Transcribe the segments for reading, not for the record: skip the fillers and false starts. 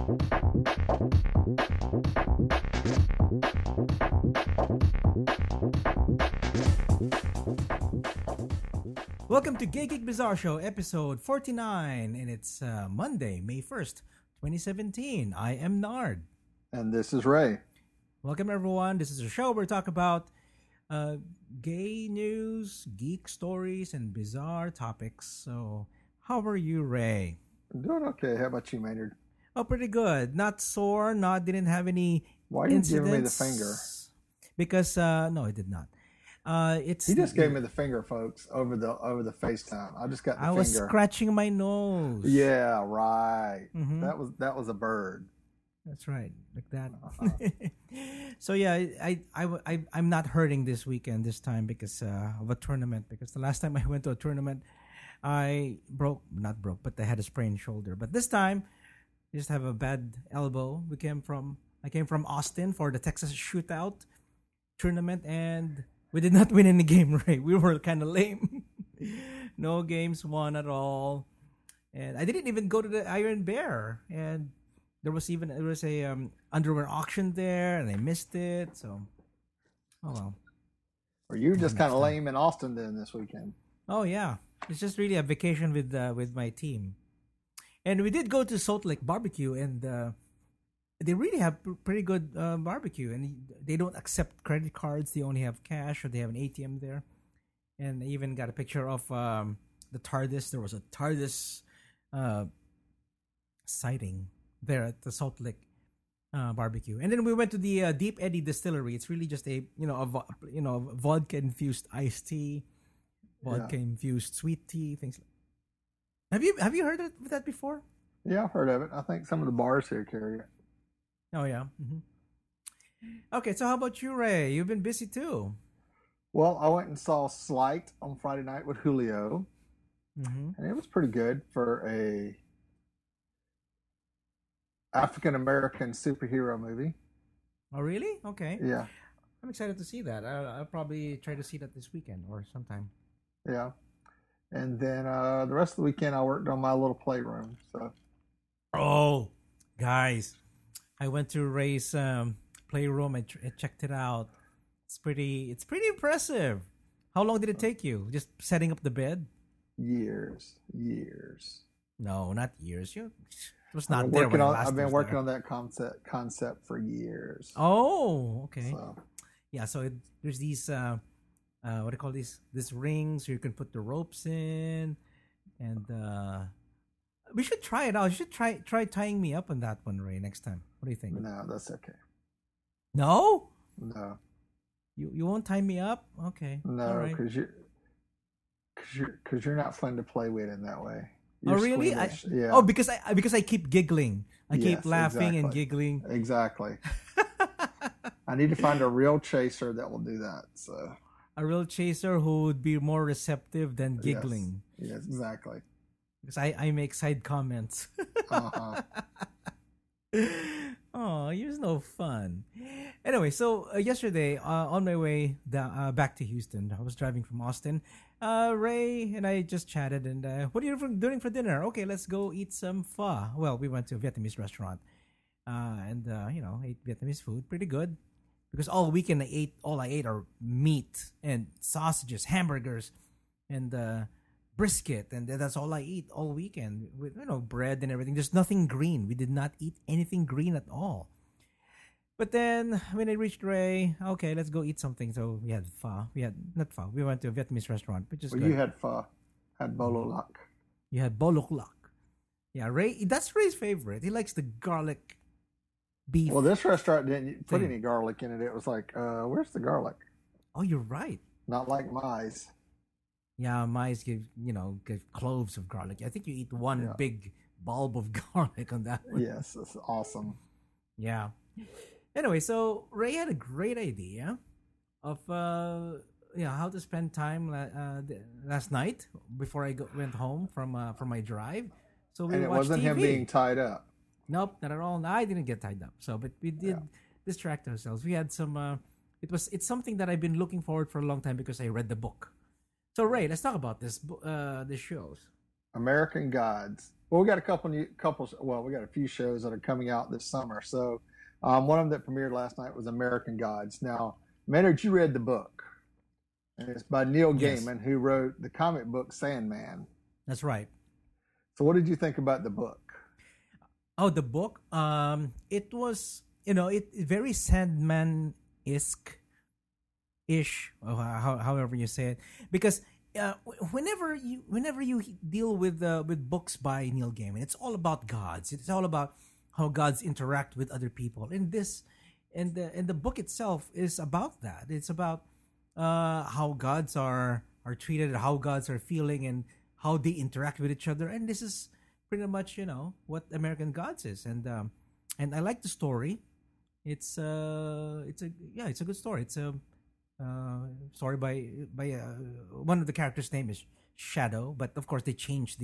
Welcome to Gay Geek Bizarre Show, episode 49, and it's Monday, May 1st, 2017. I am Nard. And this is Ray. Welcome, everyone. This is a show where we talk about gay news, geek stories, and bizarre topics. So, how are you, Ray? I'm doing okay. How about you, Maynard? Oh, pretty good. Not sore, didn't have any Why are you incidents. giving me the finger? Because, no, I did not. He just gave me the finger, folks, over the FaceTime. I just got the finger. I was scratching my nose. Yeah, right. Mm-hmm. That was a bird. That's right, like that. So yeah, I'm not hurting this weekend this time because of a tournament. Because the last time I went to a tournament, I not broke, but I had a sprained shoulder. But this time, I just have a bad elbow. I came from Austin for the Texas Shootout tournament, and we did not win any game, right? We were kind of lame. No games won at all. And I didn't even go to the Iron Bear. And there was a underwear auction there, and I missed it. So, oh well. Or you just kind of lame in Austin then this weekend. Oh yeah, it's just really a vacation with my team. And we did go to Salt Lake Barbecue, and they really have pretty good barbecue, and they don't accept credit cards. They only have cash, or they have an ATM there. And I even got a picture of the TARDIS. There was a TARDIS sighting there at the Salt Lake barbecue. And then we went to the Deep Eddy Distillery. It's really just a vodka infused iced tea, vodka infused sweet tea, things. Have you heard of that before? Yeah, I've heard of it. I think some of the bars here carry it. Oh, yeah. Mm-hmm. Okay, so how about you, Ray? You've been busy, too. Well, I went and saw Slight on Friday night with Julio. Mm-hmm. And it was pretty good for a African-American superhero movie. Oh, really? Okay. Yeah. I'm excited to see that. I'll probably try to see that this weekend or sometime. Yeah. And then the rest of the weekend, I worked on my little playroom. So. Oh, guys. I went to Ray's playroom and checked it out. It's pretty impressive. How long did it take you? Just setting up the bed? Years. No, not years. It was not there when I've been working on that concept for years. Oh, okay. So. Yeah, so there's these what do you call these rings so you can put the ropes in, and we should try it out. You should try tying me up on that one, Ray, next time. What do you think? No, that's okay. No? No. You won't tie me up? Okay. No, because you're not fun to play with in that way. You're really? Yeah. Oh, because I keep giggling. I keep laughing and giggling. Exactly. I need to find a real chaser that will do that. So a real chaser who would be more receptive than giggling. Yes, exactly. Because I make side comments. Uh-huh. Oh, you're no fun. Anyway, so yesterday on my way back to Houston, I was driving from Austin. Ray and I just chatted, and what are you doing for dinner? Okay, let's go eat some pho. Well, we went to a Vietnamese restaurant, and ate Vietnamese food, pretty good. Because all weekend all I ate are meat and sausages, hamburgers, and brisket, and that's all I eat all weekend with bread and everything. There's nothing green. We did not eat anything green at all. But then when I reached Ray, okay, let's go eat something. So we had pho. We went to a Vietnamese restaurant, which is good. You had pho. Had bolo lak. You had bolo lak. Yeah, Ray. That's Ray's favorite. He likes the garlic beef. Well, this restaurant didn't put any garlic in it. It was like, where's the garlic? Oh, you're right. Not like Mize. Yeah, Mize give cloves of garlic. I think you eat one big bulb of garlic on that one. Yes, it's awesome. Yeah. Anyway, so Ray had a great idea of how to spend time last night before I went home from my drive. So we and it watched wasn't TV. him being tied up. Nope, not at all. No, I didn't get tied up. So, but we did distract ourselves. We had some. It's something that I've been looking forward for a long time because I read the book. So Ray, let's talk about this shows. American Gods. Well, we got a we got a few shows that are coming out this summer. So, one of them that premiered last night was American Gods. Now, Maynard, you read the book, and it's by Neil Yes, Gaiman, who wrote the comic book Sandman. that's right. So, what did you think about the book? Oh, the book. It was, it very Sandman ish, or however you say it, because whenever you deal with books by Neil Gaiman, it's all about gods. It's all about how gods interact with other people. And the book itself is about that. It's about how gods are treated, how gods are feeling, and how they interact with each other. And this is pretty much what American Gods is. And I like the story. It's a good story. It's a story by one of the characters' name is Shadow, but of course they changed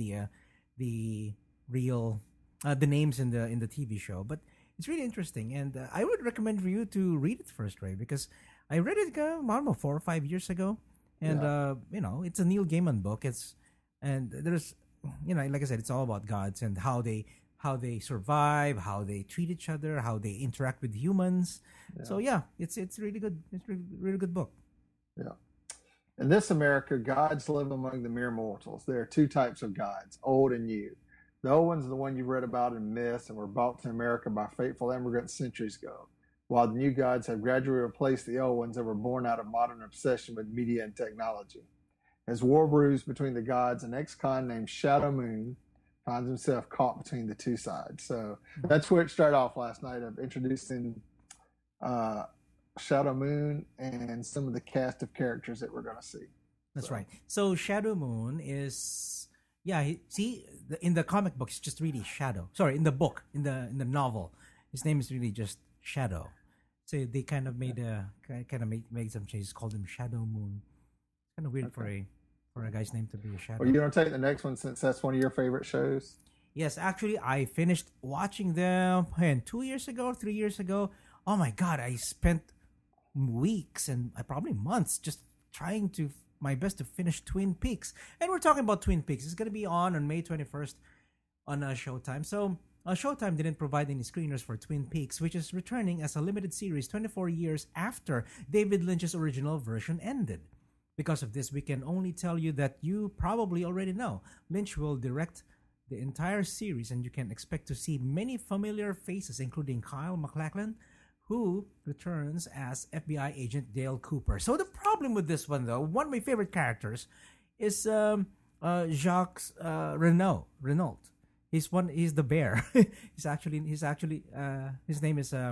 the real the names in the TV show. But it's really interesting, and I would recommend for you to read it first, Ray, because I read it I don't know 4 or 5 years ago, and Yeah. it's a Neil Gaiman book. And there's like I said, it's all about gods and how they survive, how they treat each other, how they interact with humans. So Yeah. yeah, it's really good. It's really good book. Yeah. In this America, gods live among the mere mortals. There are two types of gods, old and new. The old ones are the one you've read about in myths and were brought to America by fateful immigrants centuries ago, while the new gods have gradually replaced the old ones that were born out of modern obsession with media and technology. As war brews between the gods, an ex-con named Shadow Moon finds himself caught between the two sides. So that's where it started off last night, of introducing uh, Shadow Moon and some of the cast of characters that we're going to see. That's So right. So Shadow Moon is yeah. In the comic book, it's just really Shadow. Sorry, in the book, in the novel, his name is really just Shadow. So they kind of made some changes, called him Shadow Moon. Kind of weird okay. for a guy's name to be a Well, shadow. you want to take the next one since that's one of your favorite shows? Yes, actually, I finished watching them 2 years ago, 3 years ago. Oh my god, I spent weeks and probably months just trying to my best to finish Twin Peaks. And we're talking about Twin Peaks. It's going to be on May 21st on Showtime. So Showtime didn't provide any screeners for Twin Peaks, which is returning as a limited series 24 years after David Lynch's original version ended. Because of this, we can only tell you that you probably already know. Lynch will direct the entire series, and you can expect to see many familiar faces, including Kyle MacLachlan, who returns as FBI agent Dale Cooper. So the problem with this one, though, one of my favorite characters is Jacques Renault. He's the bear. His name is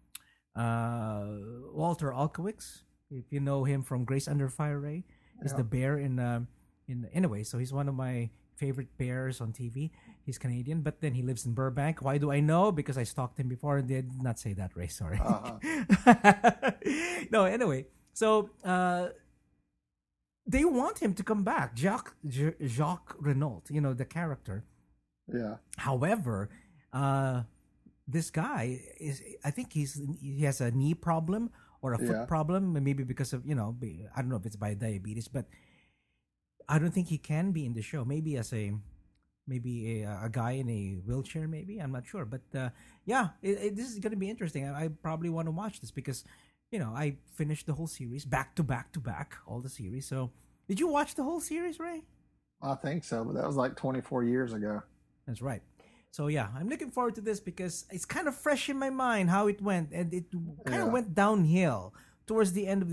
Walter Alkowitz. If you know him from Grace Under Fire, Ray, he's Yeah. the bear in anyway. So he's one of my favorite bears on TV. He's Canadian, but then he lives in Burbank. Why do I know? Because I stalked him before, and they did not say that, Ray. Sorry. Uh-huh. No, anyway. So they want him to come back, Jacques Renault. The character. Yeah. However, this guy I think he has a knee problem or a foot Yeah. problem, maybe because of I don't know if it's by diabetes, but I don't think he can be in the show. Maybe as a guy in a wheelchair, maybe I'm not sure. But yeah, this is going to be interesting. I probably want to watch this because I finished the whole series back to back to back, all the series. So did you watch the whole series, Ray? I think so, but that was like 24 years ago. That's right. So yeah, I'm looking forward to this because it's kind of fresh in my mind how it went, and it kind of Yeah. went downhill towards the end of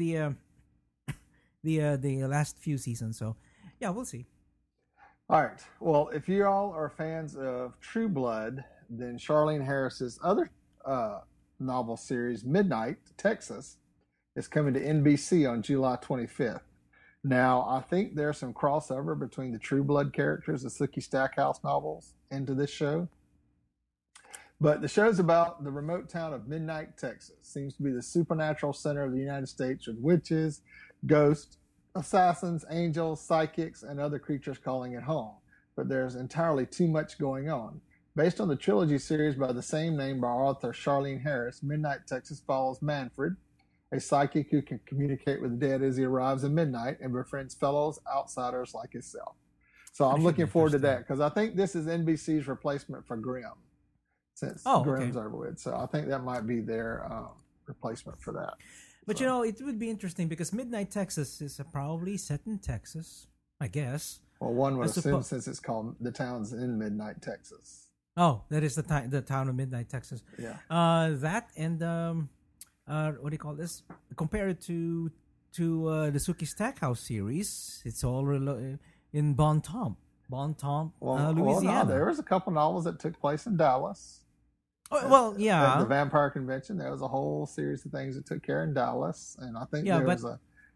the last few seasons. So yeah, we'll see. All right. Well, if you all are fans of True Blood, then Charlene Harris's other novel series, Midnight, Texas, is coming to NBC on July 25th. Now, I think there's some crossover between the True Blood characters, the Sookie Stackhouse novels, into this show. But the show's about the remote town of Midnight, Texas. Seems to be the supernatural center of the United States with witches, ghosts, assassins, angels, psychics, and other creatures calling it home. But there's entirely too much going on. Based on the trilogy series by the same name by author Charlene Harris, Midnight, Texas follows Manfred, a psychic who can communicate with the dead as he arrives at midnight and befriends fellows outsiders like himself. So That I'm should be looking forward to that interesting. because I think this is NBC's replacement for Grimm since Oh, okay. Grimm's over with. So I think that might be their replacement for that. But So, it would be interesting because Midnight Texas is probably set in Texas, I guess. well, one I would assume suppose. since it's called the town's in Midnight, Texas. Oh, that is the town of Midnight Texas. Yeah. That and what do you call this? Compare it to the Suki Stackhouse series. It's all in Bon Tom, Well, Louisiana. no, there was a couple novels that took place in Dallas. Oh, well, At yeah, the Vampire Convention, there was a whole series of things that took care in Dallas, and I think yeah, there but was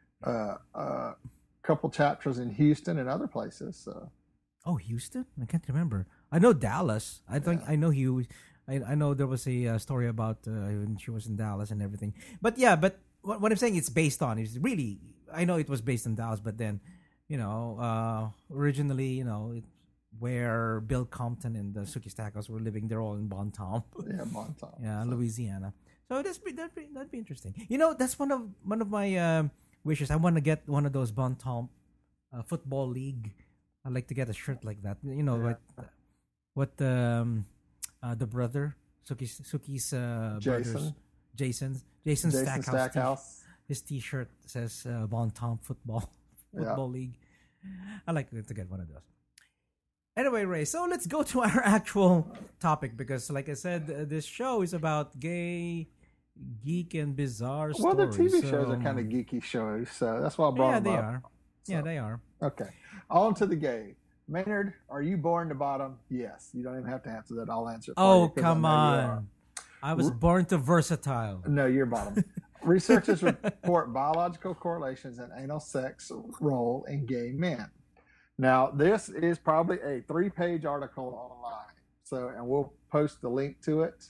a couple chapters in Houston and other places. So oh, Houston, I can't remember. I know Dallas. I think Yeah. I know he. I know there was a story about when she was in Dallas and everything. But yeah, but what I'm saying it's based on is really. I know it was based in Dallas, but then, originally, where Bill Compton and the Suki Stackhouse were living, they're all in Bon Tom. yeah, Montauk. Yeah, So, Louisiana. So that'd be interesting. That's one of my wishes. I want to get one of those Bon Tom football league. I'd like to get a shirt like that. Yeah. What the brother Suki's brothers Jason Jason Stackhouse. Stackhouse. His T-shirt says Bon Tom football Yeah. league. I like to get one of those. Anyway, Ray, so let's go to our actual topic because, like I said, this show is about gay, geek, and bizarre Well, the stories. TV shows are kind of geeky shows, so that's why I brought yeah, them they up. are. So, Yeah, they are. Okay. On to the gay. Maynard, are you born to bottom? Yes. You don't even have to answer that. I'll answer it for you. Oh, 'Cause I come know you are. on. I was born to versatile. No, you're bottom. Researchers report biological correlations in anal sex role in gay men. Now, this is probably a 3-page article online. So, and we'll post the link to it,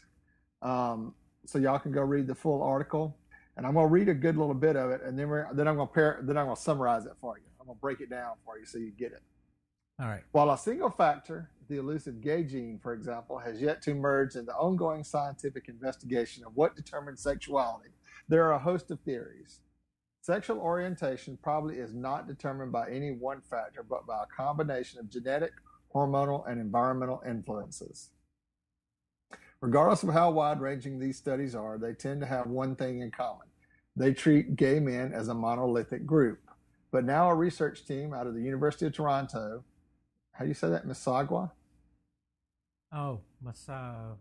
so y'all can go read the full article. And I'm going to read a good little bit of it, and then I'm going to summarize it for you. I'm going to break it down for you so you get it. All right. While a single factor, the elusive gay gene, for example, has yet to emerge in the ongoing scientific investigation of what determines sexuality, there are a host of theories. Sexual orientation probably is not determined by any one factor, but by a combination of genetic, hormonal, and environmental influences. Regardless of how wide-ranging these studies are, they tend to have one thing in common. They treat gay men as a monolithic group. But now a research team out of the University of Toronto, how do you say that, Mississauga? Oh, Masagua.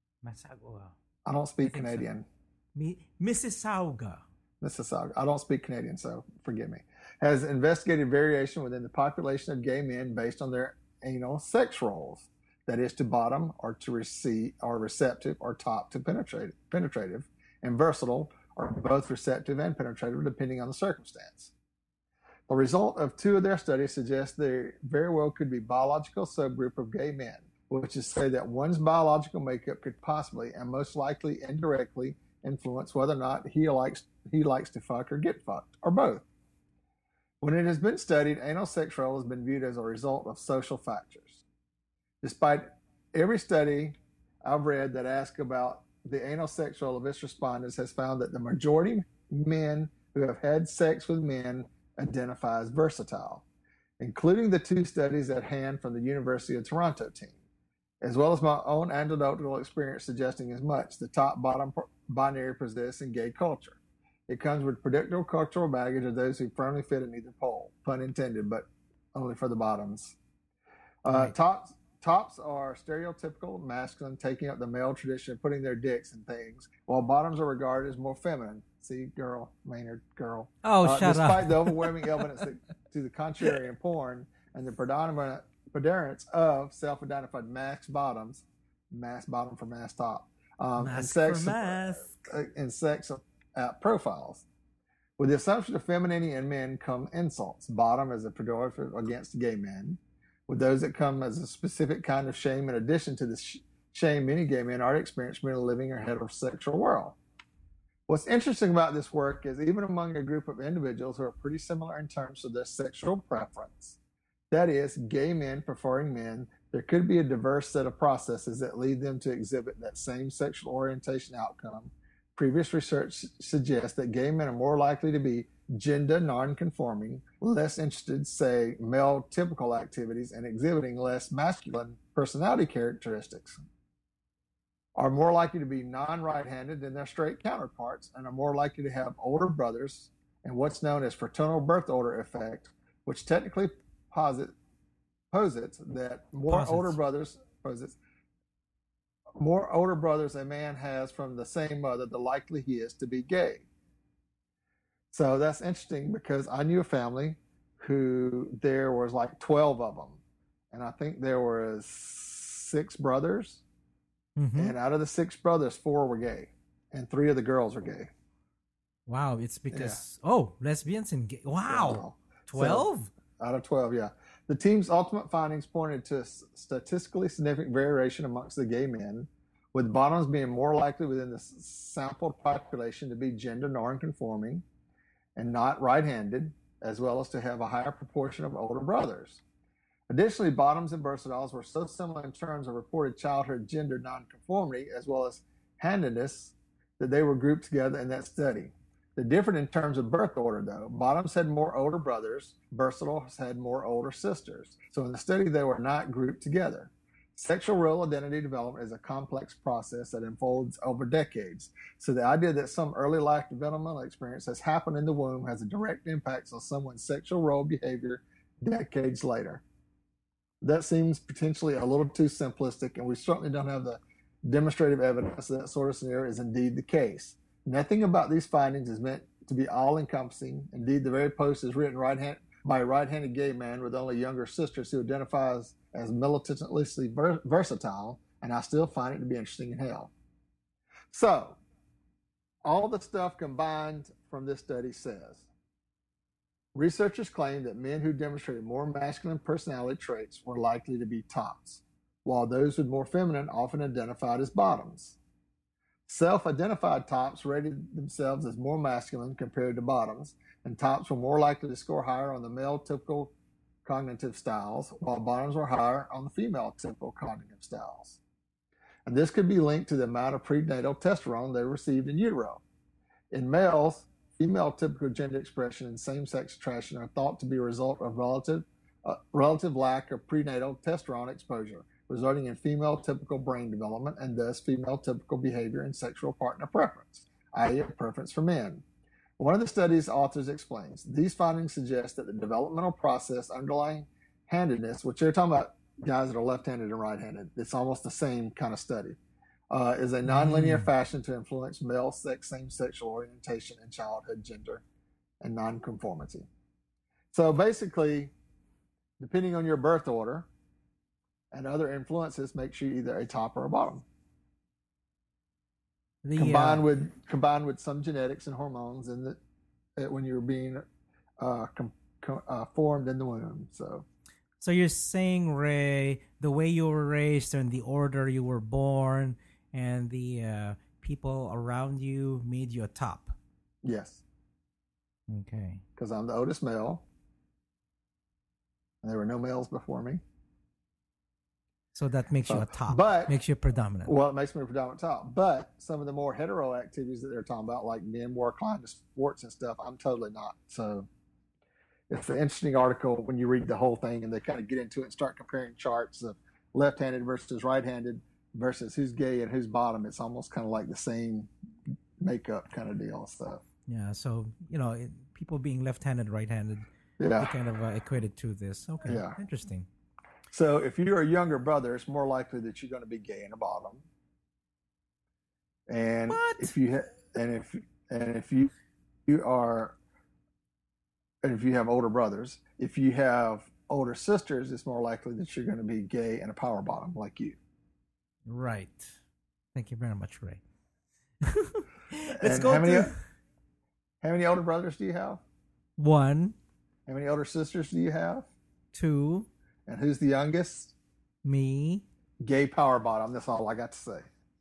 I don't speak I think so. Canadian. Mississauga. Mississauga. I don't speak Canadian, so forgive me. Has investigated variation within the population of gay men based on their anal sex roles. That is, to bottom or to receive or receptive or top to penetrative, and versatile or both receptive and penetrative depending on the circumstance. The result of 2 of their studies suggests there very well could be biological subgroup of gay men, which is to say that one's biological makeup could possibly and most likely indirectly influence whether or not he likes to fuck or get fucked, or both. When it has been studied, anal sex role has been viewed as a result of social factors. Despite every study I've read that asks about the anal sex role of its respondents has found that the majority of men who have had sex with men identify as versatile, including the 2 studies at hand from the University of Toronto team, as well as my own anecdotal experience suggesting as much. The top-bottom binary persists in gay culture. It comes with predictable cultural baggage of those who firmly fit in either pole, pun intended, but only for the bottoms. Right. Tops are stereotypical masculine, taking up the male tradition of putting their dicks in things, while bottoms are regarded as more feminine. See, girl, Maynard, girl. Oh, shut despite up. the overwhelming evidence to the contrary in porn and the predominance of self-identified masked bottoms, mask bottom for mask top, and sex profiles. With the assumption of femininity in men come insults. Bottom as a pejorative against gay men. With those that come as a specific kind of shame in addition to the shame many gay men already experience merely living in a heterosexual world. What's interesting about this work is even among a group of individuals who are pretty similar in terms of their sexual preference, that is, gay men preferring men, there could be a diverse set of processes that lead them to exhibit that same sexual orientation outcome. Previous research suggests that gay men are more likely to be gender non-conforming, less interested, say, male typical activities and exhibiting less masculine personality characteristics, are more likely to be non-right-handed than their straight counterparts, and are more likely to have older brothers and what's known as fraternal birth order effect, which technically posits that more older brothers a man has from the same mother, the likely he is to be gay. So that's interesting because I knew a family who there was like 12 of them, and I think there was 6 brothers. Mm-hmm. And out of the 6 brothers, 4 were gay, and 3 of the girls were gay. Wow, it's because lesbians and gay. Wow, 12 out of 12. Yeah, the team's ultimate findings pointed to statistically significant variation amongst the gay men, with bottoms being more likely within the sampled population to be gender non-conforming and not right-handed, as well as to have a higher proportion of older brothers. Additionally, bottoms and versatiles were so similar in terms of reported childhood gender nonconformity as well as handedness that they were grouped together in that study. They differed in terms of birth order, though. Bottoms had more older brothers, versatiles had more older sisters. So in the study, they were not grouped together. Sexual role identity development is a complex process that unfolds over decades. So the idea that some early life developmental experience has happened in the womb has a direct impact on someone's sexual role behavior decades later. That seems potentially a little too simplistic, and we certainly don't have the demonstrative evidence that sort of scenario is indeed the case. Nothing about these findings is meant to be all-encompassing. Indeed, the very post is written by a right-handed gay man with only younger sisters who identifies as militantly versatile, and I still find it to be interesting in hell. So, all the stuff combined from this study says, researchers claim that men who demonstrated more masculine personality traits were likely to be tops, while those with more feminine often identified as bottoms. Self-identified tops rated themselves as more masculine compared to bottoms, and tops were more likely to score higher on the male typical cognitive styles, while bottoms were higher on the female typical cognitive styles. And this could be linked to the amount of prenatal testosterone they received in utero. In males, female typical gender expression and same-sex attraction are thought to be a result of relative lack of prenatal testosterone exposure, resulting in female typical brain development and thus female typical behavior and sexual partner preference, i.e. a preference for men. One of the study's authors explains, these findings suggest that the developmental process underlying handedness, which they're talking about guys that are left-handed and right-handed, it's almost the same kind of study, is a nonlinear fashion to influence male sex, same-sexual orientation and childhood gender and nonconformity. So basically, depending on your birth order and other influences, makes you either a top or a bottom. Combined with some genetics and hormones in when you're being formed in the womb. So you're saying, Ray, the way you were raised and the order you were born and the people around you made you a top. Yes. Okay. Because I'm the oldest male. And there were no males before me. So that makes you a top. But makes you predominant. Well, it makes me a predominant top. But some of the more hetero activities that they're talking about, like men more inclined to sports and stuff, I'm totally not. So it's an interesting article when you read the whole thing and they kind of get into it and start comparing charts of left-handed versus right-handed versus who's gay and who's bottom. It's almost kind of like the same makeup kind of deal. So yeah. So people being left-handed, right-handed, yeah, they kind of equated to this. Okay. Yeah. Interesting. So if you're a younger brother, it's more likely that you're going to be gay and a bottom. And what? if you have older brothers, if you have older sisters, it's more likely that you're going to be gay and a power bottom like you. Right. Thank you very much, Ray. How many older brothers do you have? 1. How many older sisters do you have? 2. And who's the youngest? Me. Gay power bottom. That's all I got to say.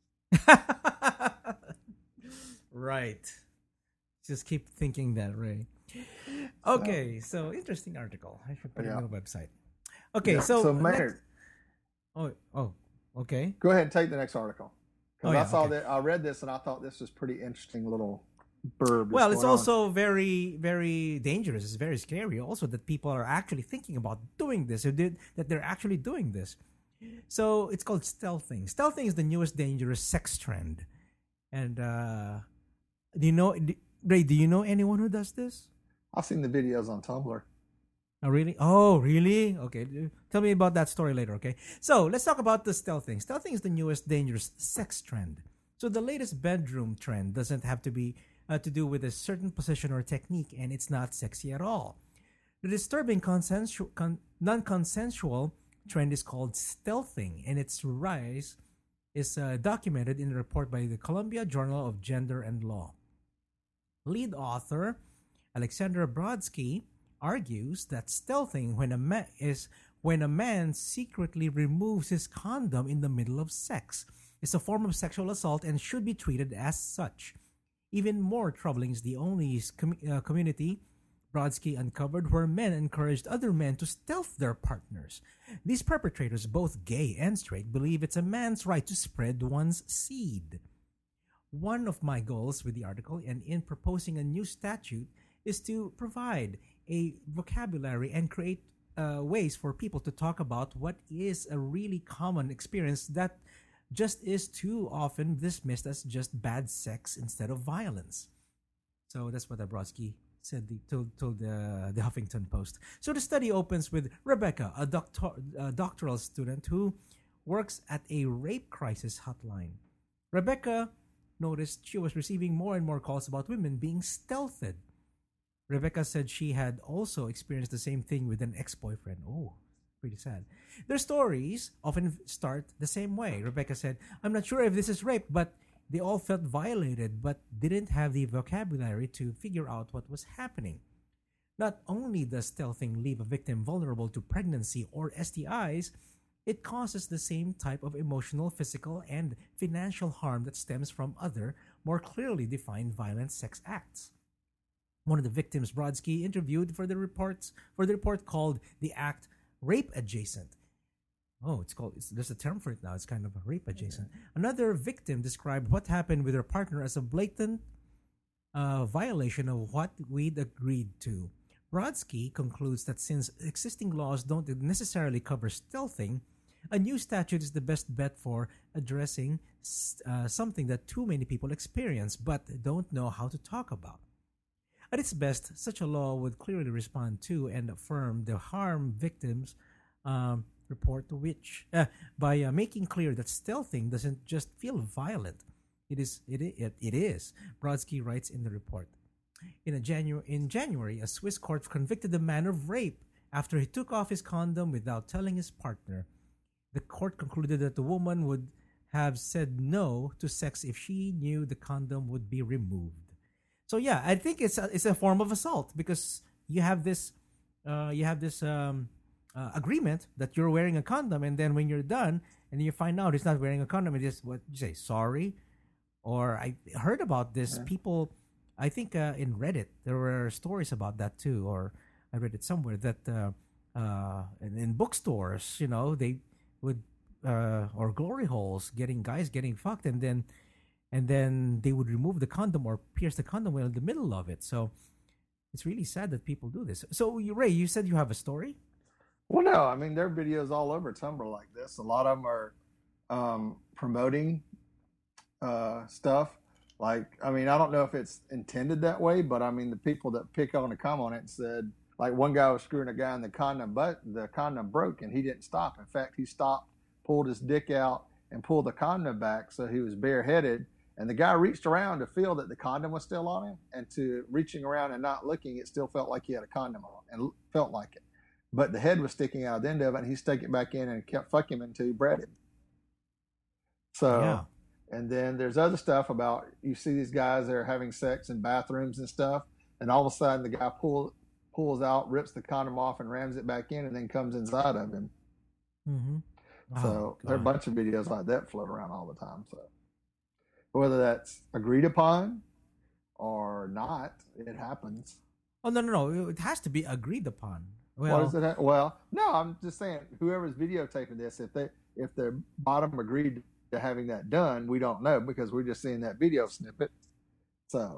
Right. Just keep thinking that, Ray. Okay, so interesting article. I should put it on the website. Okay, so Maynard. Okay. Go ahead and take the next article. Because I read this and I thought this was pretty interesting little burb is Well, it's going on. also very, very dangerous. It's very scary also that people are actually thinking about doing this, that they're actually doing this. So it's called stealthing. Stealthing is the newest dangerous sex trend. And do you know, Ray, do you know anyone who does this? I've seen the videos on Tumblr. Oh, really? Oh, really? Okay. Tell me about that story later, okay? So let's talk about the stealthing. Stealthing is the newest dangerous sex trend. So the latest bedroom trend doesn't have to be to do with a certain position or technique, and it's not sexy at all. The disturbing non-consensual trend is called stealthing, and its rise is documented in a report by the Columbia Journal of Gender and Law. Lead author Alexandra Brodsky argues that stealthing is when a man secretly removes his condom in the middle of sex. It's a form of sexual assault and should be treated as such. Even more troubling is the only community Brodsky uncovered where men encouraged other men to stealth their partners. These perpetrators, both gay and straight, believe it's a man's right to spread one's seed. One of my goals with the article and in proposing a new statute is to provide a vocabulary and create ways for people to talk about what is a really common experience that just is too often dismissed as just bad sex instead of violence. So that's what Brodsky said, told the Huffington Post. So the study opens with Rebecca, a doctoral student who works at a rape crisis hotline. Rebecca noticed she was receiving more and more calls about women being stealthed. Rebecca said she had also experienced the same thing with an ex-boyfriend. Oh, pretty sad. Their stories often start the same way. Rebecca said, "I'm not sure if this is rape, but they all felt violated but didn't have the vocabulary to figure out what was happening." Not only does stealthing leave a victim vulnerable to pregnancy or STIs, it causes the same type of emotional, physical, and financial harm that stems from other, more clearly defined violent sex acts. One of the victims Brodsky interviewed for the report called the act rape adjacent. Oh, there's a term for it now. It's kind of a rape adjacent. Okay. Another victim described what happened with her partner as a blatant violation of what we'd agreed to. Brodsky concludes that since existing laws don't necessarily cover stealthing, a new statute is the best bet for addressing something that too many people experience but don't know how to talk about. At its best, such a law would clearly respond to and affirm the harm victims report, which by making clear that stealthing doesn't just feel violent. It is. Brodsky writes in the report. In January, a Swiss court convicted a man of rape after he took off his condom without telling his partner. The court concluded that the woman would have said no to sex if she knew the condom would be removed. So yeah, I think it's a form of assault because you have this agreement that you're wearing a condom, and then when you're done and you find out he's not wearing a condom, it is what you say, sorry. Or I heard about this. Yeah. People, I think in Reddit there were stories about that too, or I read it somewhere that in bookstores, they would or glory holes, guys getting fucked, and then they would remove the condom or pierce the condom in the middle of it. So it's really sad that people do this. So Ray, you said you have a story? Well, no, I mean, there are videos all over Tumblr like this. A lot of them are promoting stuff. Like, I mean, I don't know if it's intended that way, but I mean, the people that pick on and come on it said, like, one guy was screwing a guy in the condom, but the condom broke and he didn't stop. In fact, he stopped, pulled his dick out, and pulled the condom back, so he was bareheaded. And the guy reached around to feel that the condom was still on him, and to reaching around and not looking, it still felt like he had a condom on and felt like it. But the head was sticking out of the end of it, and he stuck it back in and kept fucking him until he bred him. So, yeah. And then there's other stuff about, you see these guys that are having sex in bathrooms and stuff, and all of a sudden the guy pulls out, rips the condom off, and rams it back in, and then comes inside of him. Mm-hmm. So there are a bunch of videos like that float around all the time. So whether that's agreed upon or not, it happens. Oh, no. It has to be agreed upon. Well, what does it well, no, I'm just saying, whoever's videotaping this, if the bottom agreed to having that done, we don't know because we're just seeing that video snippet. So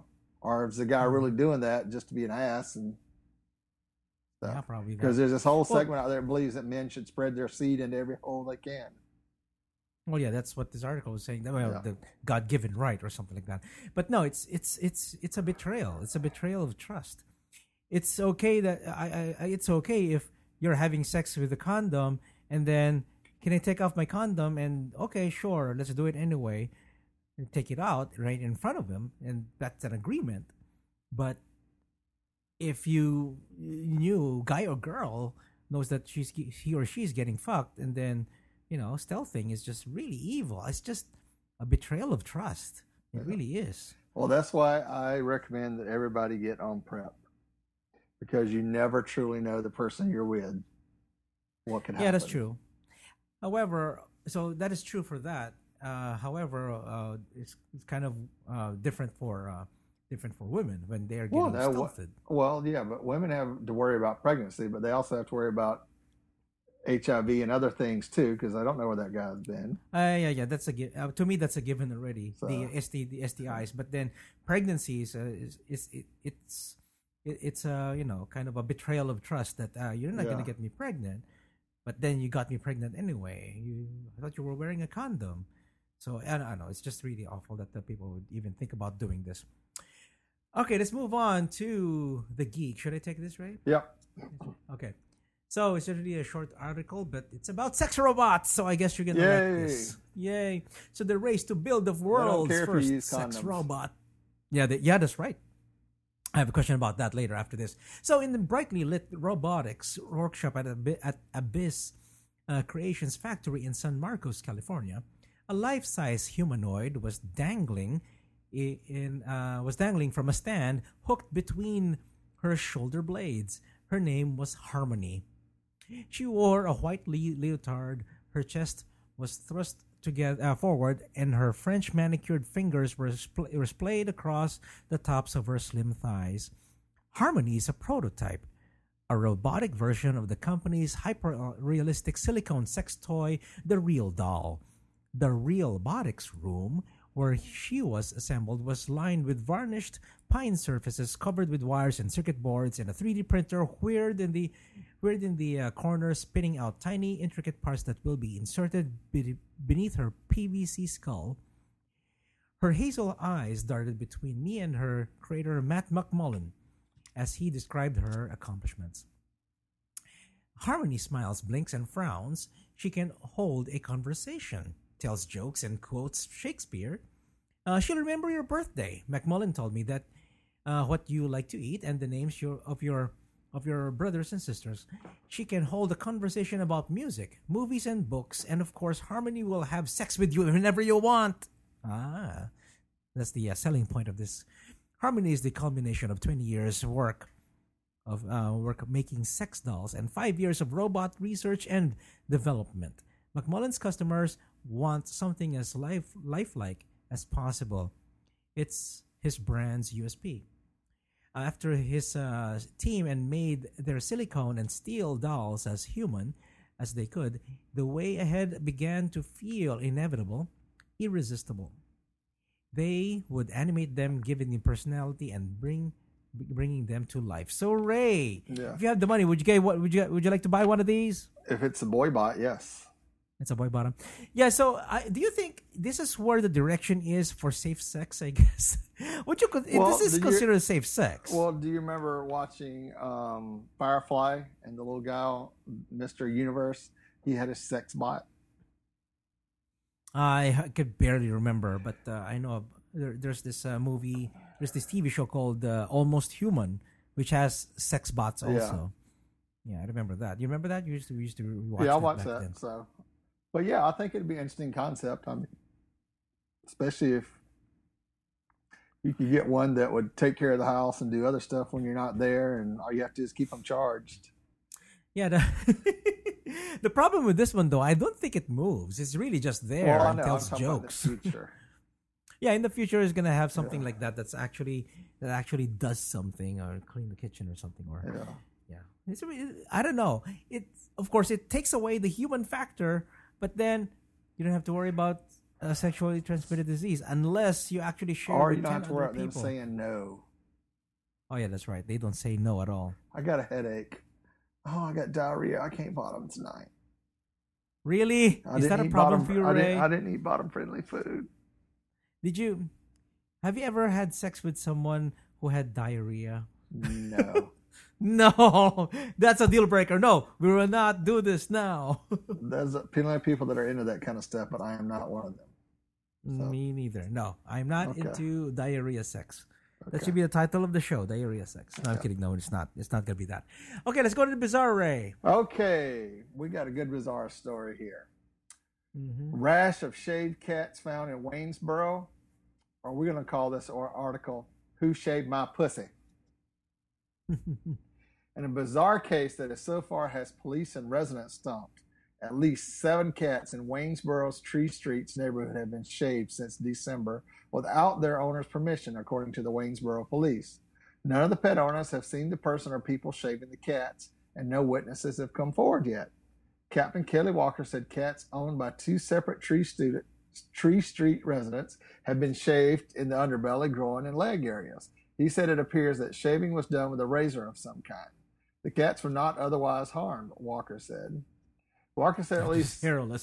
or is the guy really doing that just to be an ass and stuff? Yeah, probably Because that. there's this whole Well, segment out there that believes that men should spread their seed into every hole they can. well, yeah, that's what this article was saying. Well, Yeah. the God-given right or something like that. But no, it's a betrayal. It's a betrayal of trust. It's okay that it's okay if you're having sex with a condom and then can I take off my condom and okay, sure, let's do it anyway. And take it out right in front of him, and that's an agreement. But if you knew guy or girl knows that he or she's getting fucked, and then stealthing is just really evil. It's just a betrayal of trust. It really is. Well, that's why I recommend that everybody get on PrEP, because you never truly know the person you're with. What can happen? Yeah, that's true. However, so that is true for that. However, it's kind of different for women when they are getting stealthed. Well, yeah, but women have to worry about pregnancy, but they also have to worry about HIV and other things too, because I don't know where that guy's been. Yeah, that's to me that's a given already. So. The STIs, but then pregnancies it's kind of a betrayal of trust that you're not going to get me pregnant, but then you got me pregnant anyway. I thought you were wearing a condom. So I don't know. It's just really awful that the people would even think about doing this. Okay, let's move on to the geek. Should I take this, right? Yep. Okay. So it's really a short article, but it's about sex robots. So I guess you're gonna like this. Yay! So the race to build the world's first sex robot. Yeah, that's right. I have a question about that later after this. So in the brightly lit robotics workshop at Abyss Creations Factory in San Marcos, California, a life-size humanoid was dangling from a stand hooked between her shoulder blades. Her name was Harmony. She wore a white leotard. Her chest was thrust forward, and her French manicured fingers were splayed across the tops of her slim thighs. Harmony is a prototype, a robotic version of the company's hyper-realistic silicone sex toy, the Real Doll. The Realbotics room where she was assembled was lined with varnished pine surfaces covered with wires and circuit boards, and a 3D printer whirred in the corner, spinning out tiny, intricate parts that will be inserted beneath her PVC skull. Her hazel eyes darted between me and her creator, Matt McMullen, as he described her accomplishments. Harmony smiles, blinks, and frowns. She can hold a conversation, tells jokes, and quotes Shakespeare. She'll remember your birthday. McMullen told me that what you like to eat and the names of your brothers and sisters. She can hold a conversation about music, movies, and books, and of course, Harmony will have sex with you whenever you want. That's the selling point of this. Harmony is the culmination of 20 years work making sex dolls and 5 years of robot research and development. McMullen's customers want something as lifelike as possible. It's his brand's USP. After his team and made their silicone and steel dolls as human as they could, the way ahead began to feel inevitable, irresistible. They would animate them, giving them personality and bringing them to life. So Ray, if you have the money, would you like to buy one of these? If it's a boy bot, yes. It's a boy bottom. Yeah, so do you think this is where the direction is for safe sex, I guess? This is considered safe sex. Well, do you remember watching Firefly and the little guy, Mr. Universe? He had a sex bot. I could barely remember, but I know there's this movie, there's this TV show called Almost Human, which has sex bots also. Yeah, I remember that. You remember that? We used to watch I that watched back that. then. So, but yeah, I think it'd be an interesting concept. I mean, especially if you could get one that would take care of the house and do other stuff when you're not there, and all you have to do is keep them charged. Yeah, the problem with this one though, I don't think it moves. It's really just there and tells jokes. About the future. Yeah, in the future, it's gonna have something like that. That actually does something, or clean the kitchen or something, or It's, I don't know. Of course, it takes away the human factor, but then you don't have to worry about sexually transmitted disease unless you actually share. Or with you don't 10 have to worry other about them people. saying no. Oh yeah, that's right. They don't say no at all. I got a headache. Oh, I got diarrhea. I can't bottom tonight. Really? Is that a problem for you, Ray? I didn't eat bottom-friendly food. Have you ever had sex with someone who had diarrhea? No. No, that's a deal breaker. No, we will not do this now. There's plenty of people that are into that kind of stuff, but I am not one of them. So. Me neither. No, I'm not into diarrhea sex. That Okay. should be the title of the show, Diarrhea Sex. No, I'm kidding. No, it's not. It's not going to be that. Okay, let's go to the Bizarre, Ray. Okay, we got a good bizarre story here. Rash of shaved cats found in Waynesboro. Or we're going to call this article, Who Shaved My Pussy? In a bizarre case that so far has police and residents stumped, at least 7 cats in Waynesboro's Tree Streets neighborhood have been shaved since December without their owner's permission, according to the Waynesboro police. None of the pet owners have seen the person or people shaving the cats, and no witnesses have come forward yet. Captain Kelly Walker said cats owned by 2 separate Tree Street residents have been shaved in the underbelly, groin, and leg areas. He said it appears that shaving was done with a razor of some kind. The cats were not otherwise harmed, Walker said. Walker said at least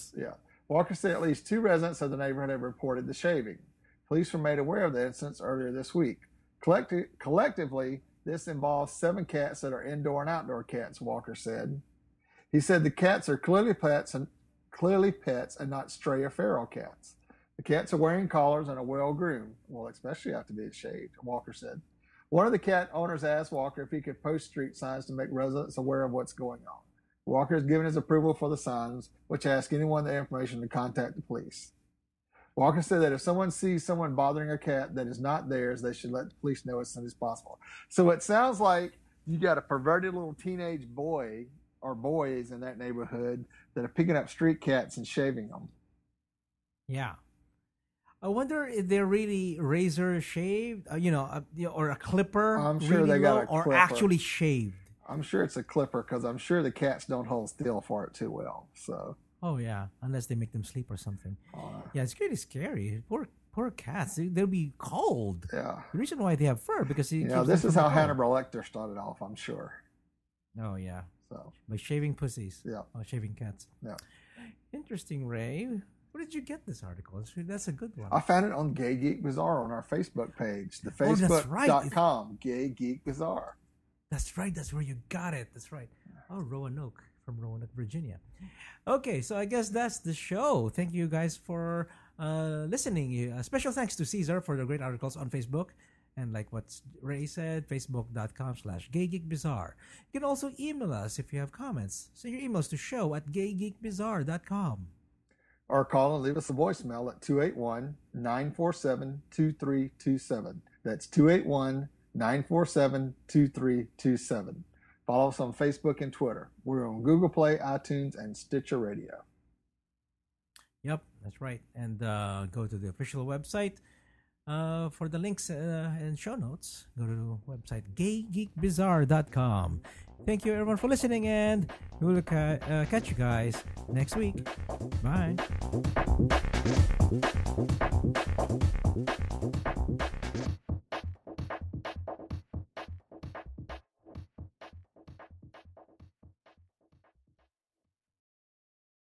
2 residents of the neighborhood have reported the shaving. Police were made aware of the incidents earlier this week. Collectively, this involves 7 cats that are indoor and outdoor cats, Walker said. He said the cats are clearly pets and not stray or feral cats. The cats are wearing collars and are well groomed. Well, especially after being shaved, Walker said. One of the cat owners asked Walker if he could post street signs to make residents aware of what's going on. Walker has given his approval for the signs, which ask anyone the information to contact the police. Walker said that if someone sees someone bothering a cat that is not theirs, they should let the police know as soon as possible. So it sounds like you got a perverted little teenage boy or boys in that neighborhood that are picking up street cats and shaving them. Yeah. I wonder if they're really razor shaved, or a clipper. I'm sure really they got low, a clipper. or actually shaved. I'm sure it's a clipper because I'm sure the cats don't hold still for it too well. So. Oh yeah, unless they make them sleep or something. Yeah, it's really scary. Poor cats. They'll be cold. Yeah. The reason why they have fur because this is how Hannibal Lecter started off. I'm sure. Oh yeah. So by shaving pussies. Yeah. Oh, shaving cats. Yeah. Interesting, Ray. Where did you get this article? That's a good one. I found it on Gay Geek Bazaar on our Facebook page. The Facebook.com, Gay Geek Bazaar. That's right. That's where you got it. That's right. Oh, Roanoke from Roanoke, Virginia. Okay, so I guess that's the show. Thank you guys for listening. Special thanks to Caesar for the great articles on Facebook. And like what Ray said, facebook.com/GayGeekBazaar. You can also email us if you have comments. Send your emails to show@gaygeekbazaar.com. Or call and leave us a voicemail at 281-947-2327. That's 281-947-2327. Follow us on Facebook and Twitter. We're on Google Play, iTunes, and Stitcher Radio. Yep, that's right. And go to the official website for the links and show notes. Go to the website gaygeekbazaar.com. Thank you everyone for listening, and we will catch you guys next week. Bye.